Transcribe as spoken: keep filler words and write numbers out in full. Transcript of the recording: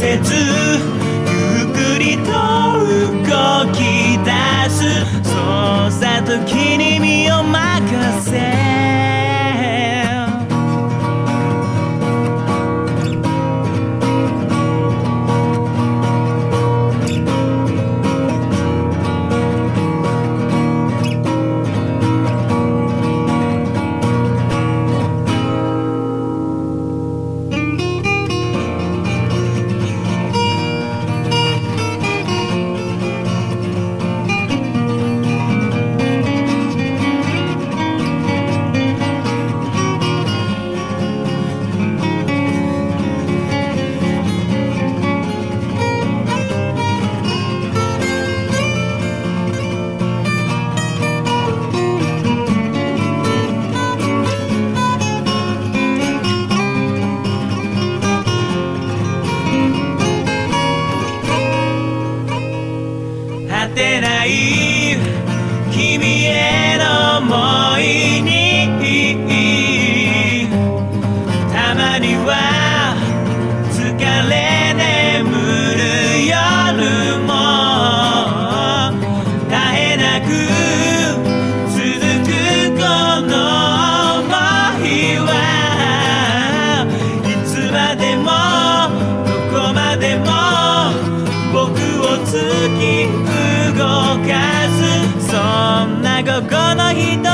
せずゆっくりと動き出す。そうさ時に身を任せ果てない君への想いにたまには疲れ眠る夜も絶えなく続くこの想いはいつまでもどこまでも僕を突き動かす。そんな午後のひと